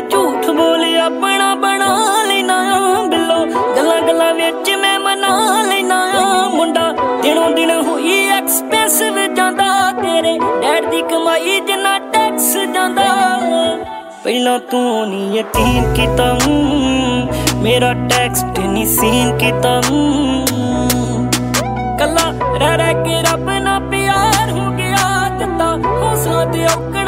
झूठ बोले अपना बना लेना बिलो गल्लां गल्लां विच मैं मना लेना मुंडा दिनों दिन होई एक्सपेंसिव जांदा तेरे डैड दी कमाई जिन्ना टैक्स जांदा पहला तू नहीं यकीन कीता मेरा टैक्स नहीं सीन कीता कला रह रह के रब ना प्यार हो गया दिता हौसला ते